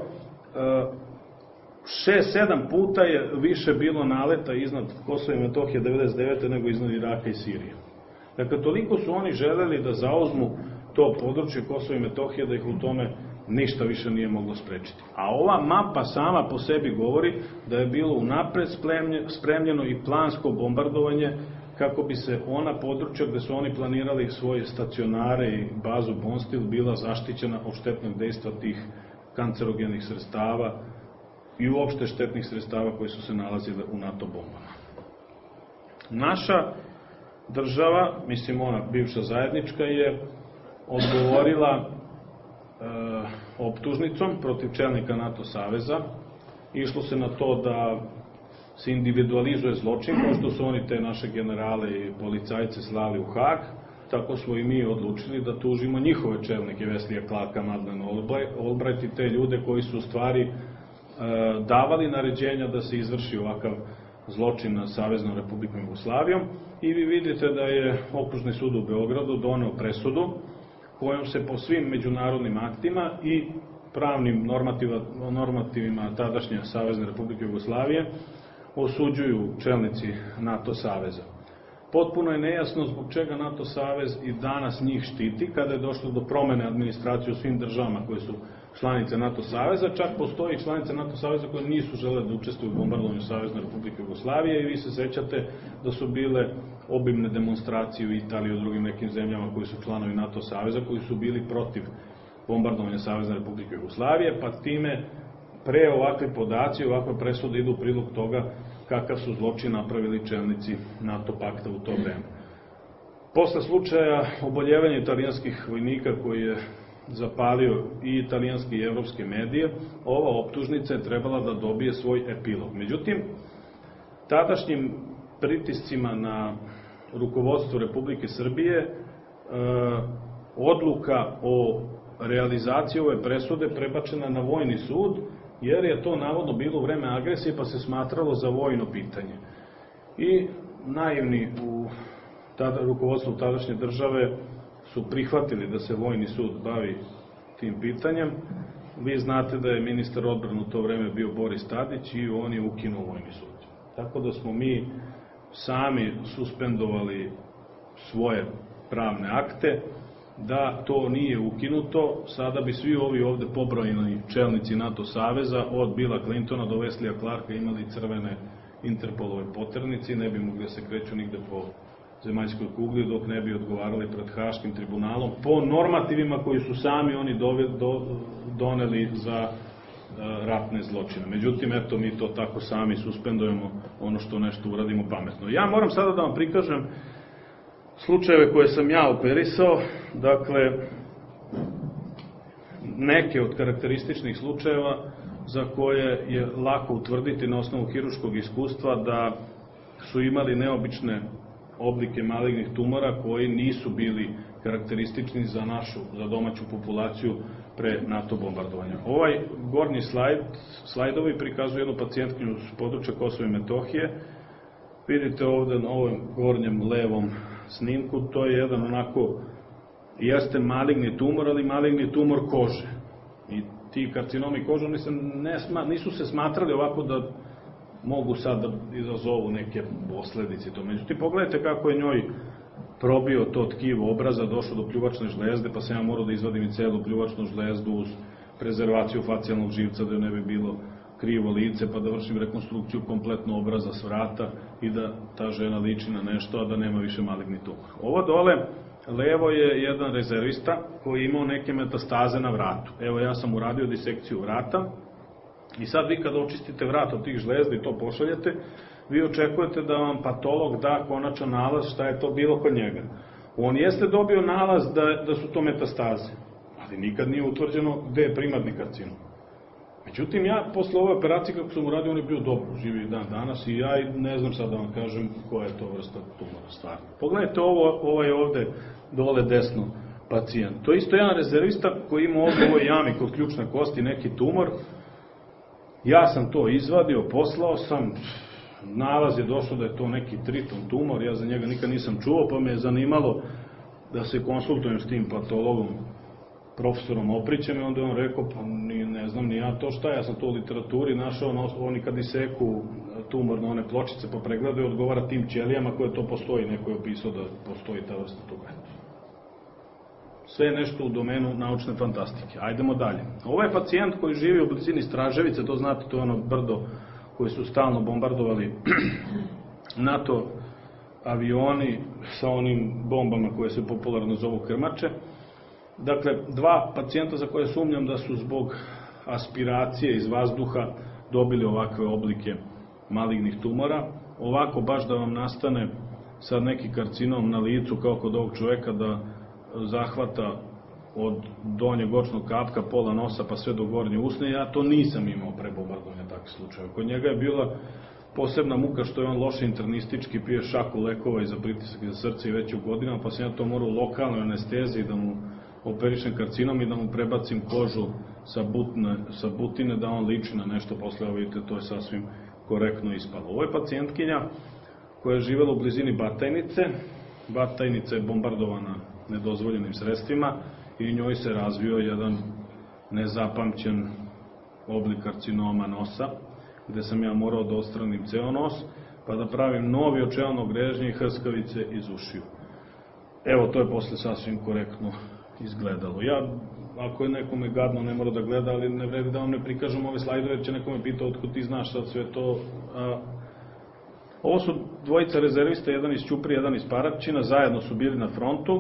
šest sedam puta je više bilo naleta iznad Kosova i Metohije devedeset devete. nego iznad Iraka i Sirije. Dakle, toliko su oni želeli da zauzmu to područje Kosova i Metohije da ih u tome ništa više nije moglo sprečiti. A ova mapa sama po sebi govori da je bilo unapred spremljeno i plansko bombardovanje kako bi se ona područja gde su oni planirali svoje stacionare i bazu Bonstil bila zaštićena od štetnog dejstva tih kancerogenih sredstava i uopšte štetnih sredstava koji su se nalazile u NATO bombama. Naša država, mislim ona bivša zajednička, je odgovorila e, optužnicom protiv čelnika NATO saveza. Išlo se na to da se individualizuje zločin, kao što su oni te naše generale i policajce slali u Hag, tako smo i mi odlučili da tužimo njihove čelnike, Weslija Clarka, Madeleine Albright i te ljude koji su u stvari e, davali naređenja da se izvrši ovakav zločin nad Saveznom Republikom Jugoslavijom. I vi vidite da je Okružni sud u Beogradu doneo presudu kojom se po svim međunarodnim aktima i pravnim normativima tadašnje Savezne Republike Jugoslavije osuđuju čelnici NATO saveza. Potpuno je nejasno zbog čega NATO savez i danas njih štiti kada je došlo do promene administracije u svim državama koje su članice NATO saveza. Čak postoji članice NATO saveza koje nisu žele da učestvuju u bombardovanju Savezne Republike Jugoslavije i vi se sećate da su bile obimne demonstracije u Italiji i u drugim nekim zemljama koji su članovi NATO saveza, koji su bili protiv bombardovanja Savezne Republike Jugoslavije, pa time pre ovakve podaci, ovakve presude idu u prilog toga kakav su zločin napravili čelnici NATO pakta u to vreme. Posle slučaja oboljevanja italijanskih vojnika koji je zapalio i italijanske i evropske medije, ova optužnica je trebala da dobije svoj epilog. Međutim, tadašnjim pritiscima na rukovodstvo Republike Srbije e, odluka o realizaciji ove presude prebačena na vojni sud, jer je to navodno bilo u vreme agresije pa se smatralo za vojno pitanje. I naivni u tada, rukovodstvu tadašnje države su prihvatili da se vojni sud bavi tim pitanjem. Vi znate da je ministar odbrane u to vreme bio Boris Tadić i on je ukinuo vojni sud. Tako da smo mi sami suspendovali svoje pravne akte, da to nije ukinuto. Sada bi svi ovi ovde pobrojeni čelnici NATO saveza, od Billa Clintona do Weslija Clarka, imali crvene Interpolove poternice i ne bi mogli da se kreću nigde po zemaljskoj kugli dok ne bi odgovarali pred Haškim tribunalom po normativima koji su sami oni doneli za ratne zločine. Međutim, eto, mi to tako sami suspendujemo ono što nešto uradimo pametno. Ja moram sada da vam prikažem slučajeve koje sam ja operisao, dakle, neke od karakterističnih slučajeva za koje je lako utvrditi na osnovu hiruškog iskustva da su imali neobične oblike malignih tumora koji nisu bili karakteristični za našu, za domaću populaciju pre NATO bombardovanja. Ovaj gornji slajd, slajdovi prikazuju jednu pacijentkinju s područja Kosova i Metohije. Vidite ovde na ovom gornjem levom snimku, to je jedan onako, jeste maligni tumor, ali maligni tumor kože. I ti karcinomi kože nisu se smatrali ovako da mogu sad da izazovu neke posledice. Međutim, pogledajte kako je njoj probio to tkivo obraza, došlo do pljuvačne žlezde, pa sam ja morao da izvadim i celu pljuvačnu žlezdu uz prezervaciju facijalnog živca da ne bi bilo krivo lice, pa da vršim rekonstrukciju kompletno obraza s vrata i da ta žena liči na nešto, a da nema više maligni tumor. Ovo dole, levo je jedan rezervista koji je imao neke metastaze na vratu. Evo, ja sam uradio disekciju vrata i sad vi kada očistite vrat od tih žlezda i to pošaljete, vi očekujete da vam patolog da konačan nalaz šta je to bilo kod njega. On jeste dobio nalaz da, da su to metastaze, ali nikad nije utvrđeno gde je primarni karcinom. Međutim, ja posle ove operacije kako sam uradio, on je bio dobro, živi dan danas i ja ne znam sad da vam kažem koja je to vrsta tumora stvarno. Pogledajte ovo, ovaj ovde dole desno pacijent. To je isto jedan rezervista koji ima ovdje u ovoj jami kod ključne kosti neki tumor. Ja sam to izvadio, poslao sam, nalaz je došlo da je to neki triton tumor, ja za njega nikad nisam čuo, pa me je zanimalo da se konsultujem s tim patologom, profesorom Oprićem, i onda je on rekao, pa ni, ne znam ni ja to šta, ja sam to u literaturi našao, oni kad iseku tumor na one pločice pa pregledaju, odgovara tim ćelijama koje to postoji, neko je opisao da postoji ta vrsta toga. Sve je nešto u domenu naučne fantastike. Ajdemo dalje. Ovo je pacijent koji živi u blizini Straževice, to znate, to je ono brdo koji su stalno bombardovali NATO avioni sa onim bombama koje se popularno zovu krmače. Dakle, dva pacijenta za koje sumnjam da su zbog aspiracije iz vazduha dobili ovakve oblike malignih tumora. Ovako baš da vam nastane sad neki karcinom na licu kao kod ovog čoveka da zahvata od donjeg očnog kapka, pola nosa pa sve do gornje usne, ja to nisam imao pre bombardovanja takvih slučaja. Kod njega je bila posebna muka što je on loše internistički, pije šaku lekova i za pritisak i za srce i već u godinama, pa sam ja to morao u lokalnoj anesteziji da mu operišem karcinom i da mu prebacim kožu sa, butne, sa butine da on liči na nešto, posle, vidite, to je sasvim korektno ispalo. Ovo je pacijentkinja koja je živela u blizini Batajnice. Batajnica je bombardovana nedozvoljenim sredstvima i njoj se razvio jedan nezapamćen oblik karcinoma nosa, gde sam ja morao da odstranim ceo nos, pa da pravim novi očeano grežnje i hrskavice iz ušiju. Evo, to je posle sasvim korektno izgledalo. Ja, ako je nekome gadno, ne mora da gleda, ali ne vredi da vam ne prikažem ove slajdove, jer će nekome pitao otkud ti znaš sad sve to. A, ovo su dvojica rezervista, jedan iz Ćuprije, jedan iz Paraćina, zajedno su bili na frontu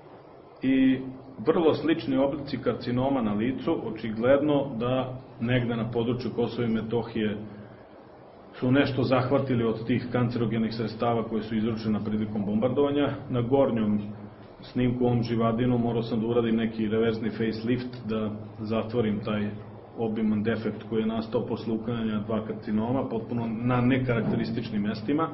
i vrlo slični oblici karcinoma na licu, očigledno da negde na području Kosova i Metohije su nešto zahvatili od tih kancerogenih sredstava koje su izručena prilikom bombardovanja. Na gornjom snimku ovom živadinu morao sam da uradim neki reverzni facelift, da zatvorim taj obiman defekt koji je nastao posle uklanjanja dva karcinoma, potpuno na nekarakterističnim mestima.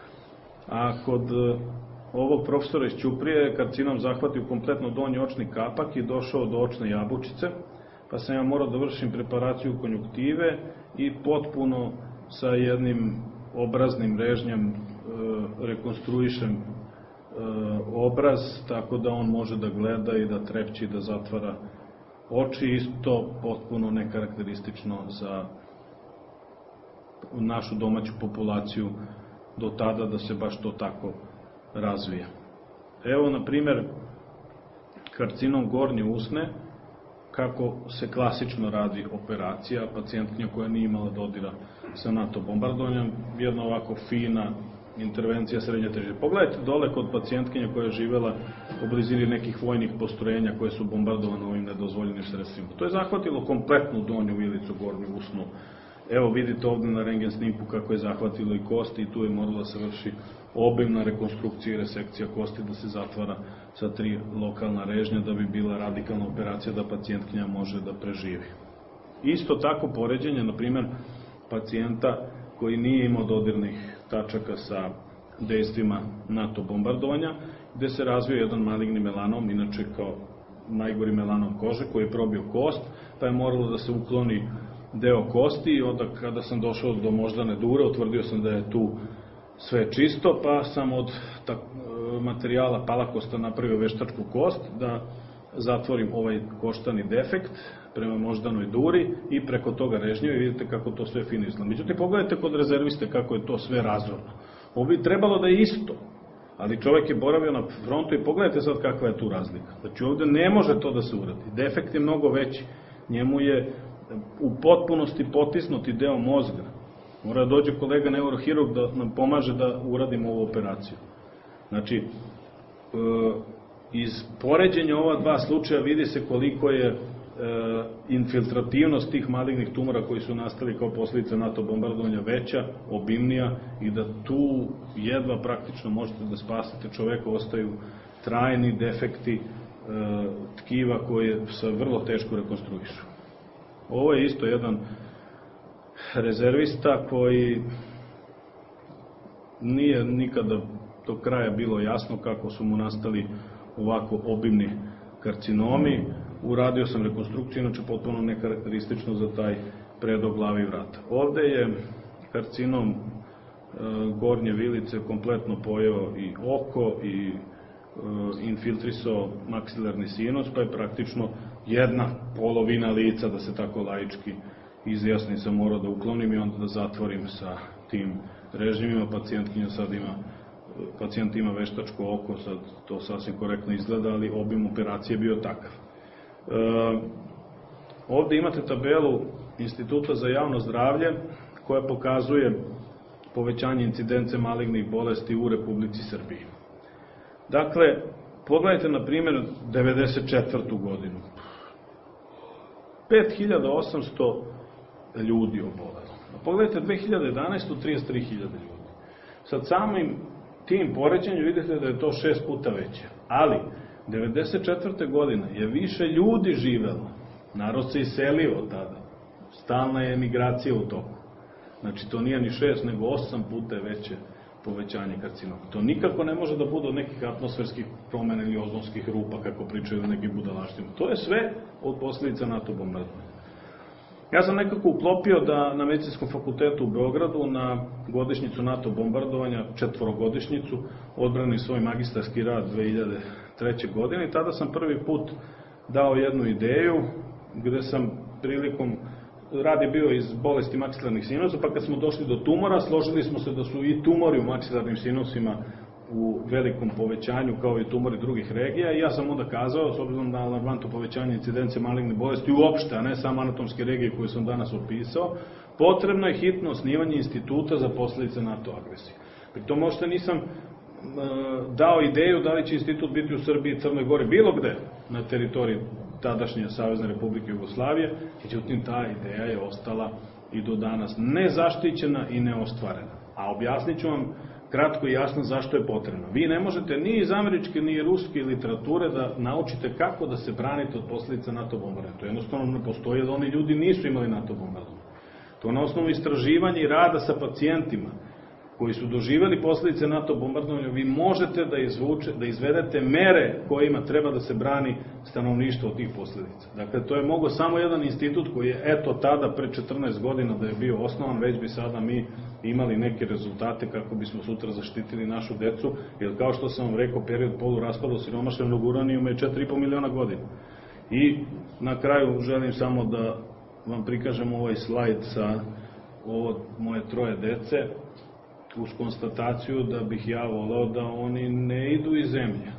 A kod ovog profesora iz Ćuprije karcinom zahvatio kompletno donji očni kapak i došao do očne jabučice, pa sam ja morao da vršim preparaciju konjuktive i potpuno sa jednim obraznim režnjem e, rekonstruišem e, obraz, tako da on može da gleda i da trepći, da zatvara oči, isto potpuno nekarakteristično za našu domaću populaciju do tada da se baš to tako razvija. Evo, na primer, karcinom gornje usne, kako se klasično radi operacija, pacijentkinja koja nije imala dodira sa NATO bombardovanjem, jedna ovako fina intervencija srednje težine. Pogledajte dole kod pacijentkinja koja je živela u blizini nekih vojnih postrojenja koje su bombardovane ovim nedozvoljenim sredstvima. To je zahvatilo kompletnu donju ilicu, gornju usnu. Evo, vidite ovde na rentgen snimku kako je zahvatilo i kosti i tu je morala da se vrši obimna rekonstrukcija i resekcija kosti, da se zatvara sa tri lokalna režnja da bi bila radikalna operacija da pacijentkinja može da preživi. Isto tako poređenje, na primjer, pacijenta koji nije imao dodirnih tačaka sa dejstvima NATO bombardovanja, gde se razvio jedan maligni melanom, inače kao najgori melanom kože, koji je probio kost, pa je moralo da se ukloni deo kosti i onda kada sam došao do moždane dure, utvrdio sam da je tu sve čisto, pa sam od tak, materijala palakosta napravio veštačku kost, da zatvorim ovaj koštani defekt prema moždanoj duri i preko toga režnju i vidite kako to sve fino izgleda. Međutim, pogledajte kod rezerviste kako je to sve razorno. Ovo bi trebalo da je isto, ali čovjek je boravio na frontu i pogledajte sad kakva je tu razlika. Znači ovde ne može to da se uradi. Defekt je mnogo veći. Njemu je u potpunosti potisnuti deo mozga. Mora da dođe kolega neurohirurg da nam pomaže da uradimo ovu operaciju. Znači, iz poređenja ova dva slučaja vidi se koliko je infiltrativnost tih malignih tumora koji su nastali kao posljedica NATO bombardovanja veća, obimnija i da tu jedva praktično možete da spasite čoveka, ostaju trajni defekti tkiva koje se vrlo teško rekonstruišu. Ovo je isto jedan rezervista koji nije nikada do kraja bilo jasno kako su mu nastali ovako obimni karcinomi. Uradio sam rekonstrukciju, inače potpuno nekarakteristično za taj predok glave i vrata. Ovde je karcinom e, gornje vilice kompletno pojeo i oko i e, infiltrisao maksilarni sinus, pa je praktično jedna polovina lica, da se tako laički izjasni, sam morao da uklonim i onda da zatvorim sa tim režimima. Pacijentkinja sad ima, pacijent ima veštačko oko, sad to sasvim korektno izgleda, ali obim operacije je bio takav. E, ovde imate tabelu Instituta za javno zdravlje koja pokazuje povećanje incidence malignih bolesti u Republici Srbiji. Dakle, pogledajte na primjer devedeset četvrtu godinu. pet hiljada osamsto ljudi obolelo. Pogledajte dve hiljade jedanaestu. trideset tri hiljade ljudi. Sad samim tim poređenjem vidite da je to šest puta veće. Ali, devedeset četvrte godine je više ljudi živelo. Narod se iselio od tada. Stalna je emigracija u toku. Znači, to nije ni šest, nego osam puta je veće povećanje karcinoma. To nikako ne može da bude od nekih atmosferskih promena ili ozonskih rupa, kako pričaju neki budalaštine. To je sve od posljedica NATO bombardovanja. Ja sam nekako uklopio da na Medicinskom fakultetu u Beogradu na godišnjicu NATO bombardovanja, četvorogodišnjicu, odbranim svoj magistarski rad dve hiljade treće. godine i tada sam prvi put dao jednu ideju gde sam prilikom, rad je bio iz bolesti maksilarnih sinusa, pa kad smo došli do tumora, složili smo se da su i tumori u maksilarnim sinusima u velikom povećanju kao i tumori drugih regija i ja sam onda kazao, s obzirom na alarmantno povećanje incidencije maligne bolesti uopšte, a ne samo anatomske regije koje sam danas opisao, potrebno je hitno osnivanje instituta za posljedice NATO agresije. Pri tom možda nisam e, dao ideju da li će institut biti u Srbiji, Crnoj Gori, bilo gde na teritoriji tadašnje Savezne Republike Jugoslavije, međutim ta ideja je ostala i do danas nezaštićena i neostvarena. A objasnit ću vam kratko i jasno zašto je potrebno. Vi ne možete ni iz američke ni ruske literature da naučite kako da se branite od posljedica NATO bombardovanja. To jednostavno ne postoji, da oni ljudi nisu imali NATO bombardovanje. To na osnovu istraživanja i rada sa pacijentima koji su doživjeli posljedice NATO bombardovanja, vi možete da, izvuče, da izvedete mere kojima treba da se brani stanovništvo od tih posljedica. Dakle, to je mogao samo jedan institut koji je, eto, tada, pre četrnaest godina da je bio osnovan, već bi sada mi imali neke rezultate kako bismo sutra zaštitili našu decu, jer kao što sam vam rekao, period poluraspada osiromašenog uranijuma je četiri i po miliona godina. I na kraju želim samo da vam prikažem ovaj slajd sa ovo moje troje dece, uz konstataciju da bih ja voleo da oni ne idu iz zemlje,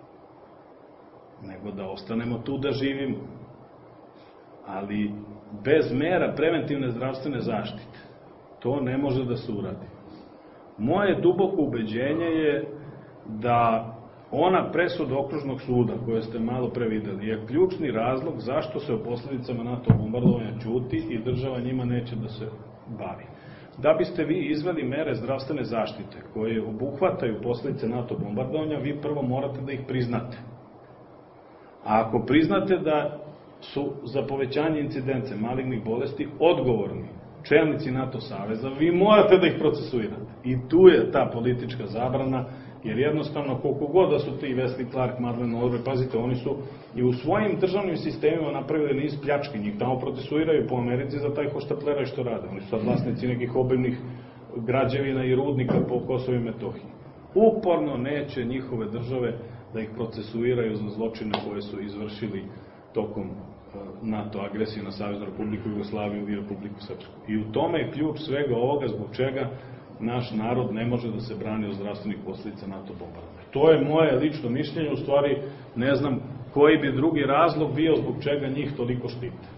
nego da ostanemo tu da živimo. Ali bez mera preventivne zdravstvene zaštite to ne može da se uradi. Moje duboko ubeđenje je da ona presuda okružnog suda koju ste malo pre videli je ključni razlog zašto se o posljedicama NATO bombardovanja ćuti i država njima neće da se bavi. Da biste vi izveli mere zdravstvene zaštite koje obuhvataju posljedice NATO bombardovanja, vi prvo morate da ih priznate. A ako priznate da su za povećanje incidence malignih bolesti odgovorni čelnici NATO saveza, vi morate da ih procesuirate. I tu je ta politička zabrana, jer jednostavno koliko god da su ti Wesley Clark, Madeleine Albright, pazite, oni su i u svojim državnim sistemima napravili niz pljački, njih tamo procesuiraju po Americi za taj hoštapleraj što rade. Oni su sad vlasnici nekih obimnih građevina i rudnika po Kosovu i Metohiji. Uporno neće njihove države da ih procesuiraju za zločine koje su izvršili tokom NATO agresije na Saveznu Republiku Jugoslaviju i Republiku Srpsku. I u tome je ključ svega ovoga zbog čega naš narod ne može da se brani od zdravstvenih posljedica NATO bombardovanja. To je moje lično mišljenje, u stvari ne znam koji bi drugi razlog bio zbog čega njih toliko štite.